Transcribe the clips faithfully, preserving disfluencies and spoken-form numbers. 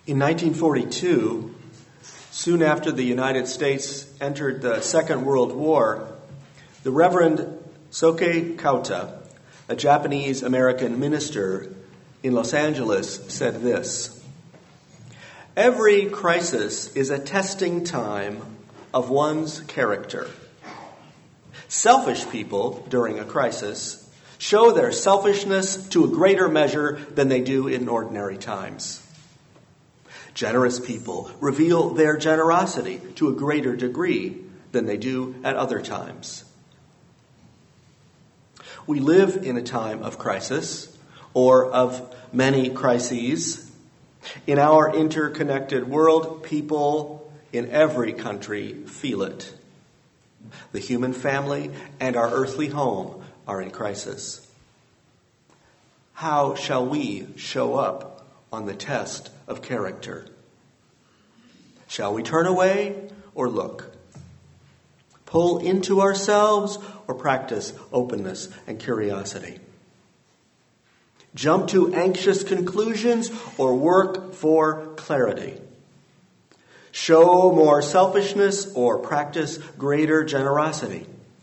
In nineteen forty-two, soon after the United States entered the Second World War, the Reverend Soke Kauta, a Japanese-American minister in Los Angeles, said this: "Every crisis is a testing time of one's character. Selfish people, during a crisis, show their selfishness to a greater measure than they do in ordinary times. Generous people reveal their generosity to a greater degree than they do at other times." We live in a time of crisis, or of many crises. In our interconnected world, people in every country feel it. The human family and our earthly home are in crisis. How shall we show up on the test of character? Shall we turn away or look? Pull into ourselves or practice openness and curiosity? Jump to anxious conclusions or work for clarity? Show more selfishness or practice greater generosity?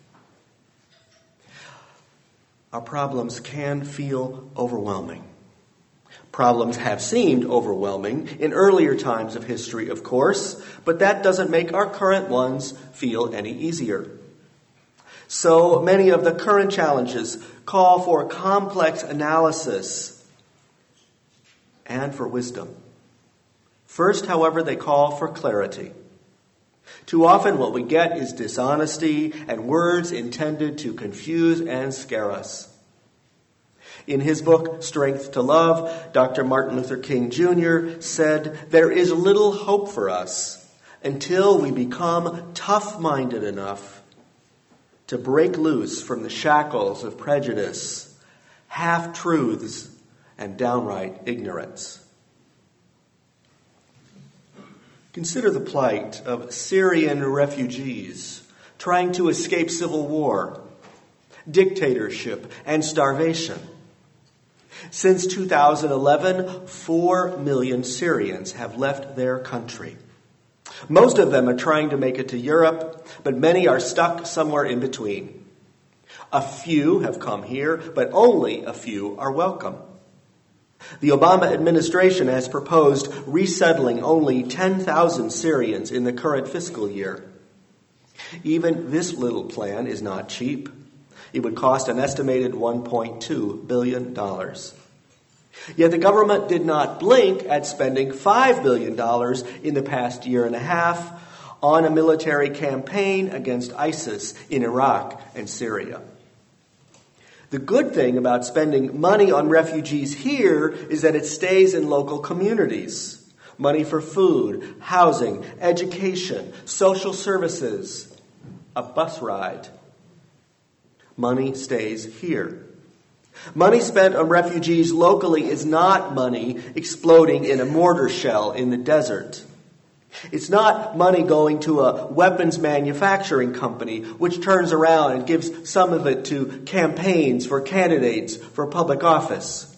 Our problems can feel overwhelming. Problems have seemed overwhelming in earlier times of history, of course, but that doesn't make our current ones feel any easier. So many of the current challenges call for complex analysis and for wisdom. First, however, they call for clarity. Too often what we get is dishonesty and words intended to confuse and scare us. In his book, Strength to Love, Doctor Martin Luther King Junior said, "There is little hope for us until we become tough-minded enough to break loose from the shackles of prejudice, half-truths, and downright ignorance." Consider the plight of Syrian refugees trying to escape civil war, dictatorship, and starvation. Since two thousand eleven, four million Syrians have left their country. Most of them are trying to make it to Europe, but many are stuck somewhere in between. A few have come here, but only a few are welcome. The Obama administration has proposed resettling only ten thousand Syrians in the current fiscal year. Even this little plan is not cheap. It would cost an estimated one point two billion dollars. Yet the government did not blink at spending five billion dollars in the past year and a half on a military campaign against ISIS in Iraq and Syria. The good thing about spending money on refugees here is that it stays in local communities. Money for food, housing, education, social services, a bus ride. Money stays here. Money spent on refugees locally is not money exploding in a mortar shell in the desert. It's not money going to a weapons manufacturing company, which turns around and gives some of it to campaigns for candidates for public office.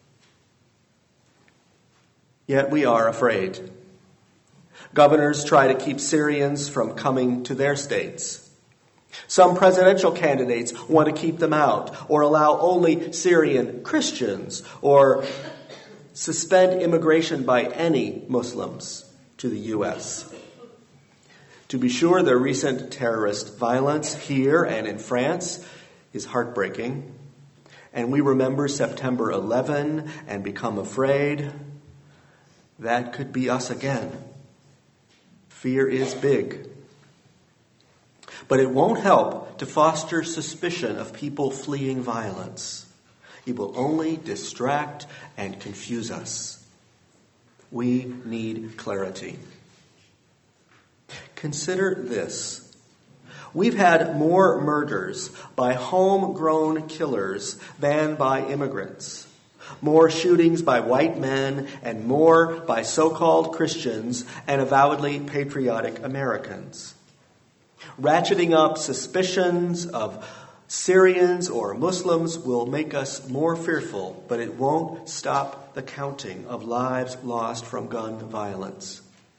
Yet we are afraid. Governors try to keep Syrians from coming to their states. Some presidential candidates want to keep them out, or allow only Syrian Christians, or suspend immigration by any Muslims to the U S. To be sure, the recent terrorist violence here and in France is heartbreaking, and we remember September eleventh and become afraid. That could be us again. Fear is big. But it won't help to foster suspicion of people fleeing violence. It will only distract and confuse us. We need clarity. Consider this. We've had more murders by homegrown killers than by immigrants. More shootings by white men and more by so-called Christians and avowedly patriotic Americans. Ratcheting up suspicions of Syrians or Muslims will make us more fearful, but it won't stop the counting of lives lost from gun violence.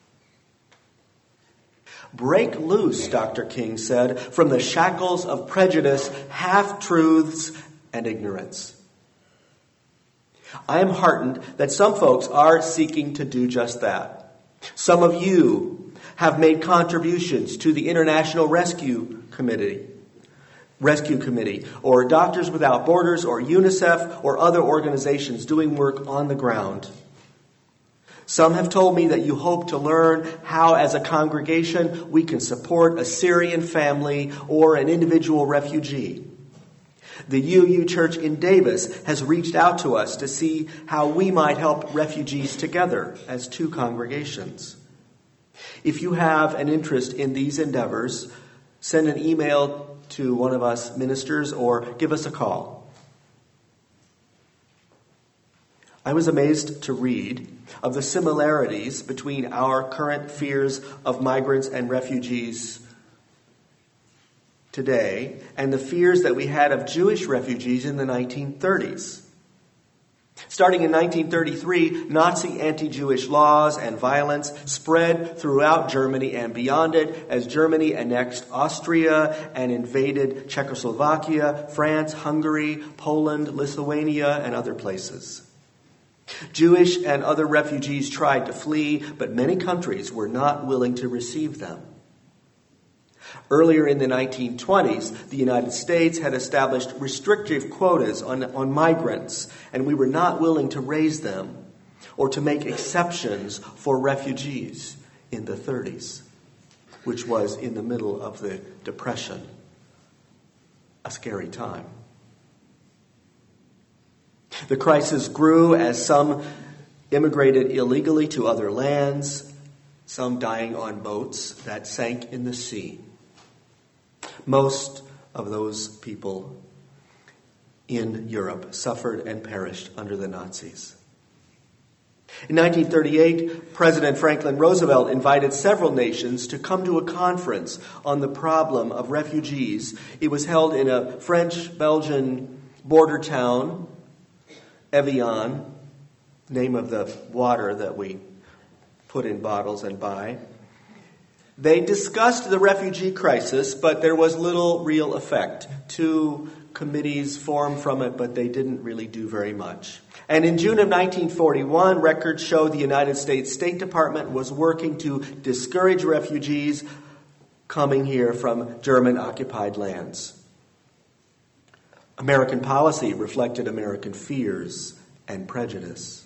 Break loose, Doctor King said, from the shackles of prejudice, half-truths, and ignorance. I am heartened that some folks are seeking to do just that. Some of you have made contributions to the International Rescue Committee, Rescue Committee, or Doctors Without Borders, or UNICEF, or other organizations doing work on the ground. Some have told me that you hope to learn how, as a congregation, we can support a Syrian family or an individual refugee. The U U Church in Davis has reached out to us to see how we might help refugees together as two congregations. If you have an interest in these endeavors, send an email to one of us ministers or give us a call. I was amazed to read of the similarities between our current fears of migrants and refugees today and the fears that we had of Jewish refugees in the nineteen thirties. Starting in nineteen thirty-three, Nazi anti-Jewish laws and violence spread throughout Germany and beyond it as Germany annexed Austria and invaded Czechoslovakia, France, Hungary, Poland, Lithuania, and other places. Jewish and other refugees tried to flee, but many countries were not willing to receive them. Earlier in the nineteen twenties, the United States had established restrictive quotas on, on migrants, and we were not willing to raise them or to make exceptions for refugees in the thirties, which was in the middle of the Depression, a scary time. The crisis grew as some immigrated illegally to other lands, some dying on boats that sank in the sea. Most of those people in Europe suffered and perished under the Nazis. In nineteen thirty-eight, President Franklin Roosevelt invited several nations to come to a conference on the problem of refugees. It was held in a French-Belgian border town, Evian, name of the water that we put in bottles and buy. They discussed the refugee crisis, but there was little real effect. Two committees formed from it, but they didn't really do very much. And in June of nineteen forty-one, records show the United States State Department was working to discourage refugees coming here from German-occupied lands. American policy reflected American fears and prejudice.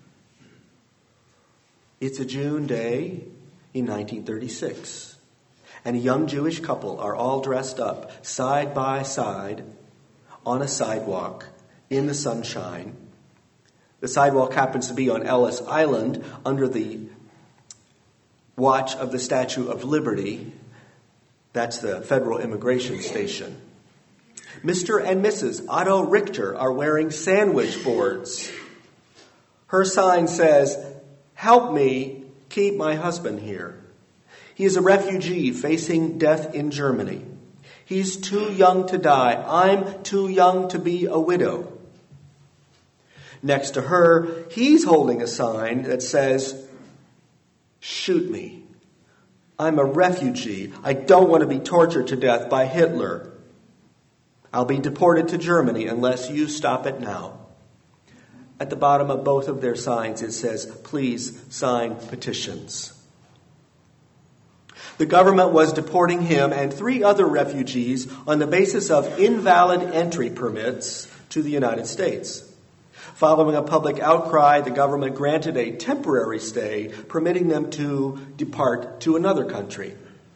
It's a June day in nineteen thirty-six, and a young Jewish couple are all dressed up side by side on a sidewalk in the sunshine. The sidewalk happens to be on Ellis Island under the watch of the Statue of Liberty. That's the federal immigration station. Mister and Missus Otto Richter are wearing sandwich boards. Her sign says, "Help me keep my husband here. He is a refugee facing death in Germany. He's too young to die. I'm too young to be a widow." Next to her, he's holding a sign that says, "Shoot me. I'm a refugee. I don't want to be tortured to death by Hitler. I'll be deported to Germany unless you stop it now." At the bottom of both of their signs, it says, "Please sign petitions." The government was deporting him and three other refugees on the basis of invalid entry permits to the United States. Following a public outcry, the government granted a temporary stay, permitting them to depart to another country.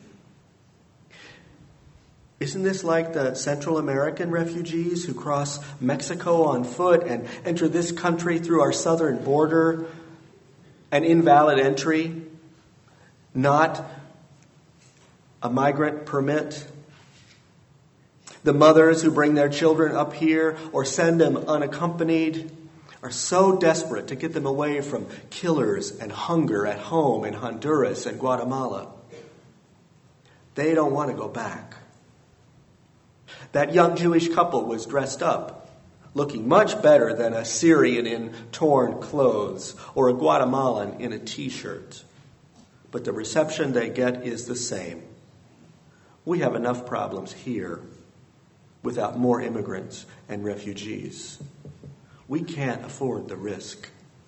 Isn't this like the Central American refugees who cross Mexico on foot and enter this country through our southern border? An invalid entry, not a migrant permit. The mothers who bring their children up here or send them unaccompanied are so desperate to get them away from killers and hunger at home in Honduras and Guatemala. They don't want to go back. That young Jewish couple was dressed up, looking much better than a Syrian in torn clothes or a Guatemalan in a t-shirt. But the reception they get is the same. We have enough problems here without more immigrants and refugees. We can't afford the risk.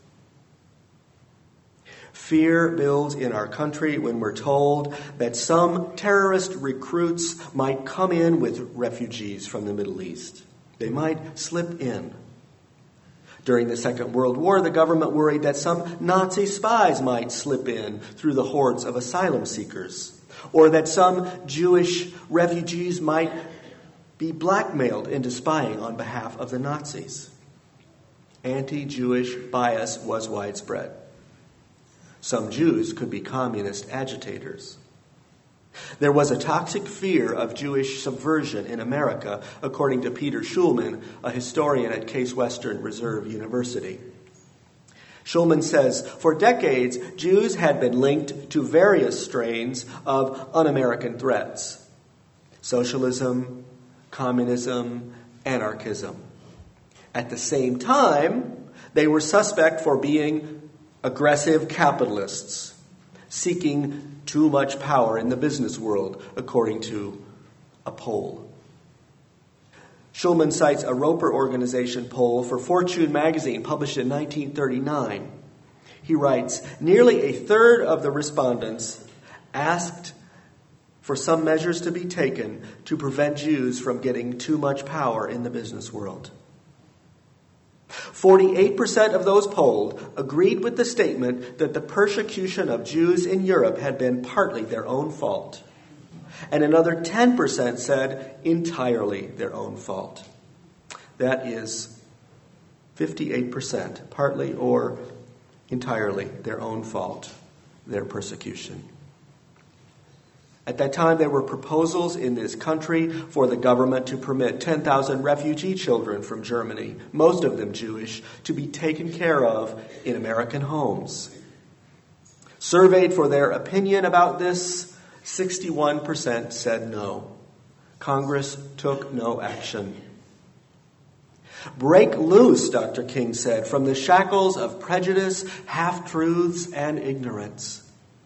Fear builds in our country when we're told that some terrorist recruits might come in with refugees from the Middle East. They might slip in. During the Second World War, the government worried that some Nazi spies might slip in through the hordes of asylum seekers, or that some Jewish refugees might be blackmailed into spying on behalf of the Nazis. Anti-Jewish bias was widespread. Some Jews could be communist agitators. There was a toxic fear of Jewish subversion in America, according to Peter Schulman, a historian at Case Western Reserve University. Schulman says, for decades, Jews had been linked to various strains of un-American threats: socialism, communism, anarchism. At the same time, they were suspect for being aggressive capitalists, seeking too much power in the business world, according to a poll. Schulman cites a Roper Organization poll for Fortune magazine published in nineteen thirty-nine. He writes, nearly a third of the respondents asked for some measures to be taken to prevent Jews from getting too much power in the business world. forty-eight percent of those polled agreed with the statement that the persecution of Jews in Europe had been partly their own fault. And another ten percent said entirely their own fault. That is fifty-eight percent, partly or entirely their own fault, their persecution. At that time, there were proposals in this country for the government to permit ten thousand refugee children from Germany, most of them Jewish, to be taken care of in American homes. Surveyed for their opinion about this, sixty-one percent said no. Congress took no action. Break loose, Doctor King said, from the shackles of prejudice, half-truths, and ignorance.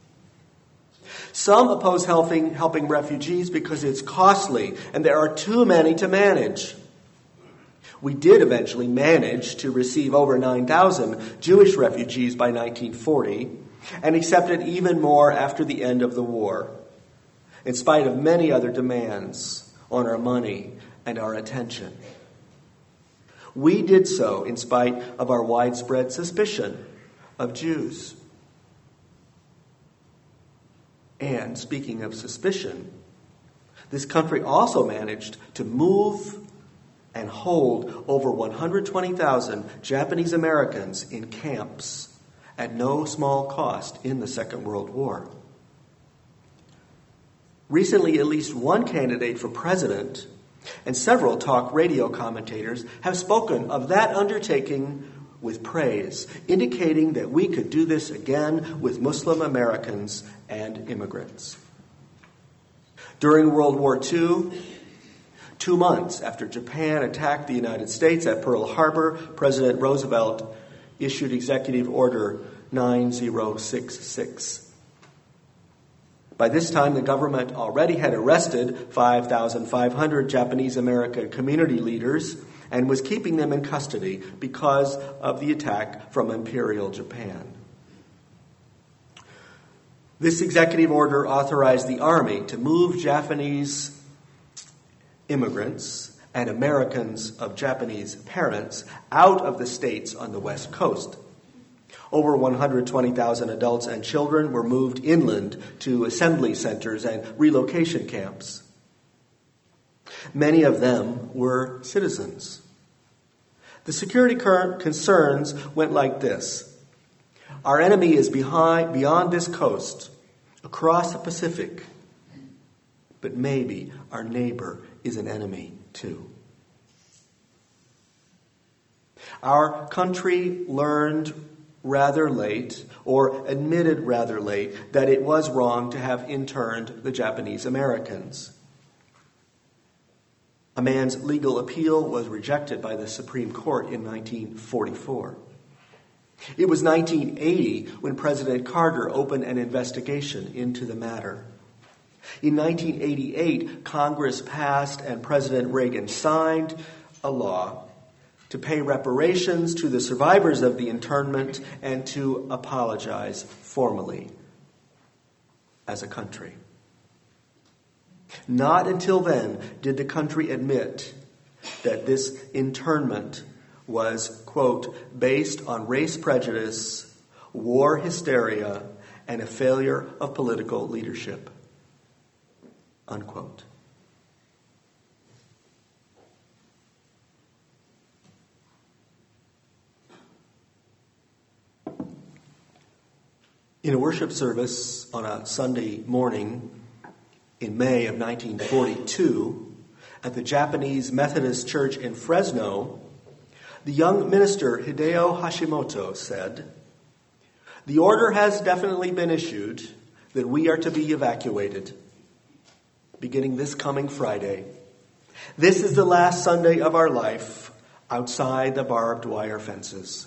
Some oppose helping, helping refugees because it's costly and there are too many to manage. We did eventually manage to receive over nine thousand Jewish refugees by nineteen forty and accepted even more after the end of the war, in spite of many other demands on our money and our attention. We did so in spite of our widespread suspicion of Jews. And speaking of suspicion, this country also managed to move and hold over one hundred twenty thousand Japanese Americans in camps at no small cost in the Second World War. Recently, at least one candidate for president and several talk radio commentators have spoken of that undertaking with praise, indicating that we could do this again with Muslim Americans and immigrants. During World War Two, two months after Japan attacked the United States at Pearl Harbor, President Roosevelt issued Executive Order nine thousand sixty-six. By this time, the government already had arrested five thousand five hundred Japanese American community leaders and was keeping them in custody because of the attack from Imperial Japan. This executive order authorized the Army to move Japanese immigrants and Americans of Japanese parents out of the states on the West Coast. Over one hundred twenty thousand adults and children were moved inland to assembly centers and relocation camps. Many of them were citizens. The security concerns went like this. Our enemy is behind, beyond this coast, across the Pacific, but maybe our neighbor is an enemy too. Our country learned rather late, or admitted rather late, that it was wrong to have interned the Japanese Americans. A man's legal appeal was rejected by the Supreme Court in nineteen forty-four. It was nineteen eighty when President Carter opened an investigation into the matter. In nineteen eighty-eight, Congress passed and President Reagan signed a law to pay reparations to the survivors of the internment and to apologize formally as a country. Not until then did the country admit that this internment was, quote, based on race prejudice, war hysteria, and a failure of political leadership, unquote. In a worship service on a Sunday morning in May of nineteen forty-two at the Japanese Methodist Church in Fresno, the young minister Hideo Hashimoto said, "The order has definitely been issued that we are to be evacuated beginning this coming Friday. This is the last Sunday of our life outside the barbed wire fences."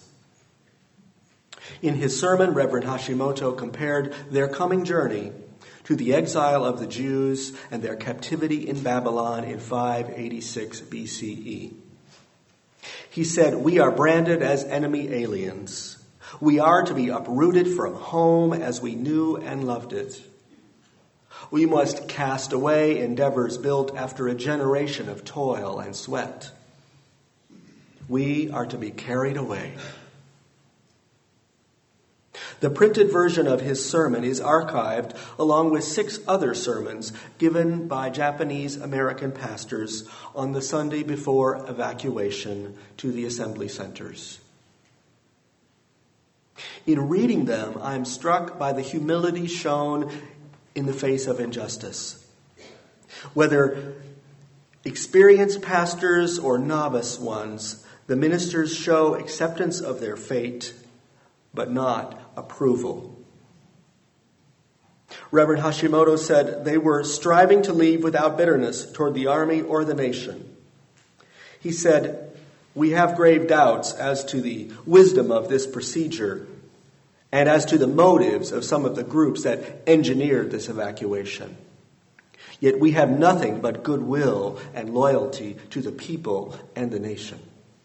In his sermon, Reverend Hashimoto compared their coming journey to the exile of the Jews and their captivity in Babylon in five eighty-six B C E. He said, "We are branded as enemy aliens. We are to be uprooted from home as we knew and loved it. We must cast away endeavors built after a generation of toil and sweat. We are to be carried away." The printed version of his sermon is archived along with six other sermons given by Japanese American pastors on the Sunday before evacuation to the assembly centers. In reading them, I am struck by the humility shown in the face of injustice. Whether experienced pastors or novice ones, the ministers show acceptance of their fate, but not approval. Reverend Hashimoto said they were striving to leave without bitterness toward the army or the nation. He said, "We have grave doubts as to the wisdom of this procedure and as to the motives of some of the groups that engineered this evacuation. Yet we have nothing but goodwill and loyalty to the people and the nation."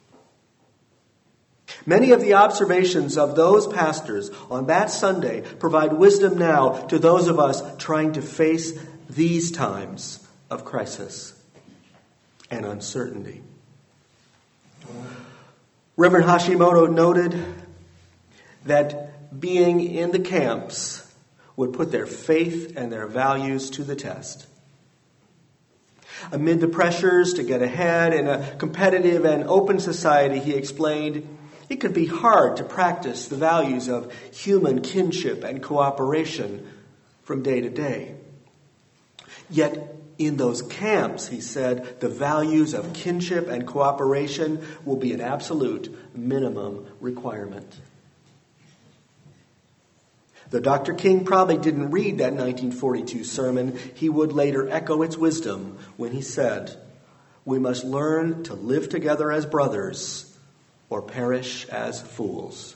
Many of the observations of those pastors on that Sunday provide wisdom now to those of us trying to face these times of crisis and uncertainty. Reverend Hashimoto noted that being in the camps would put their faith and their values to the test. Amid the pressures to get ahead in a competitive and open society, he explained, it could be hard to practice the values of human kinship and cooperation from day to day. Yet in those camps, he said, the values of kinship and cooperation will be an absolute minimum requirement. Though Doctor King probably didn't read that nineteen forty-two sermon, he would later echo its wisdom when he said, "We must learn to live together as brothers or perish as fools."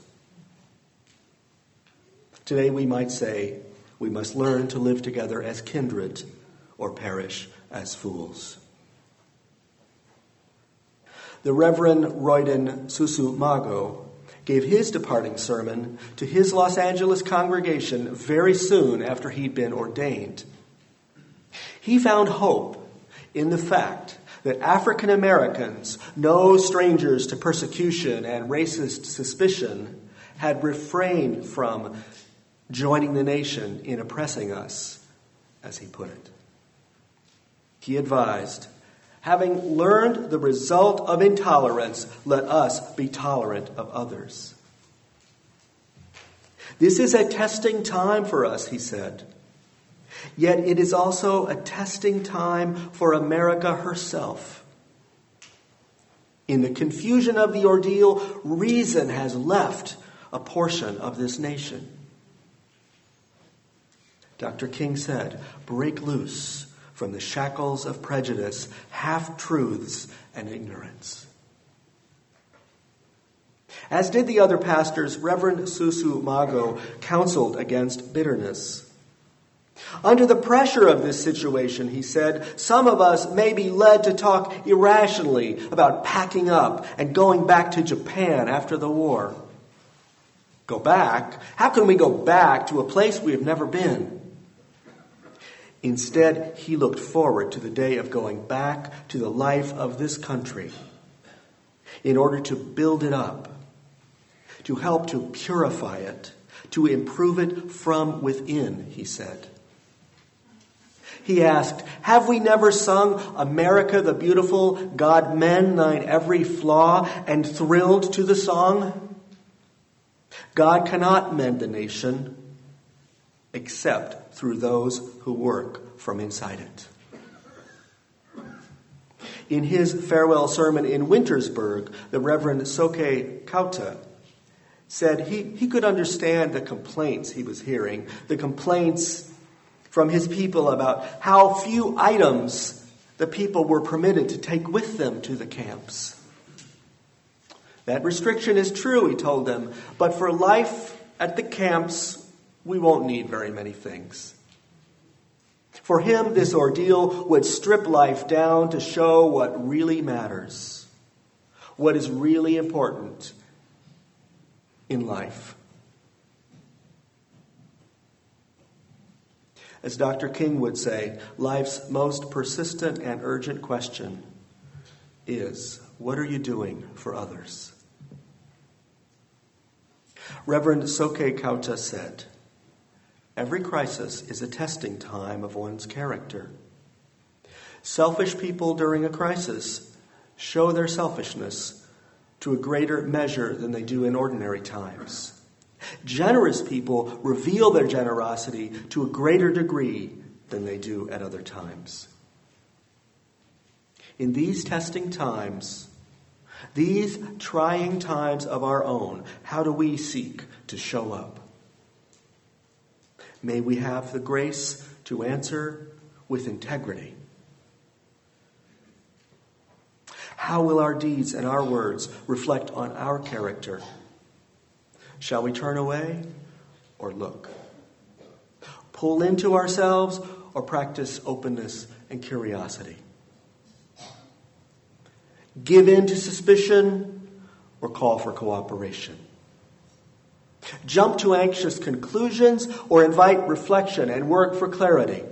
Today we might say, we must learn to live together as kindred or perish as fools. The Reverend Royden Susumago gave his departing sermon to his Los Angeles congregation very soon after he'd been ordained. He found hope in the fact that African Americans, no strangers to persecution and racist suspicion, had refrained from joining the nation in oppressing us, as he put it. He advised, "Having learned the result of intolerance, let us be tolerant of others." This is a testing time for us, he said. Yet it is also a testing time for America herself. In the confusion of the ordeal, reason has left a portion of this nation. Doctor King said, "Break loose from the shackles of prejudice, half-truths, and ignorance. As did the other pastors, Reverend Susu Mago counseled against bitterness. Under the pressure of this situation, he said, some of us may be led to talk irrationally about packing up and going back to Japan after the war. Go back? How can we go back to a place we have never been? Instead, he looked forward to the day of going back to the life of this country in order to build it up, to help to purify it, to improve it from within, he said. He asked, have we never sung America the Beautiful, God mend thine every flaw, and thrilled to the song? God cannot mend the nation except through those who work from inside it. In his farewell sermon in Wintersburg, the Reverend Soke Kauta said he, he could understand the complaints he was hearing, the complaints from his people about how few items the people were permitted to take with them to the camps. That restriction is true, he told them, but for life at the camps, we won't need very many things. For him, this ordeal would strip life down to show what really matters, what is really important in life. As Doctor King would say, life's most persistent and urgent question is, what are you doing for others? Reverend Soke Kauta said, every crisis is a testing time of one's character. Selfish people during a crisis show their selfishness to a greater measure than they do in ordinary times. Generous people reveal their generosity to a greater degree than they do at other times. In these testing times, these trying times of our own, how do we seek to show up? May we have the grace to answer with integrity. How will our deeds and our words reflect on our character? Shall we turn away or look? Pull into ourselves or practice openness and curiosity? Give in to suspicion or call for cooperation? Jump to anxious conclusions or invite reflection and work for clarity?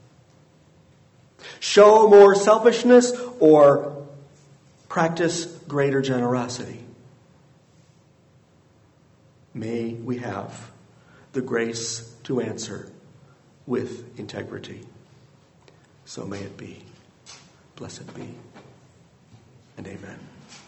Show more selfishness or practice greater generosity? May we have the grace to answer with integrity. So may it be. Blessed be. And amen.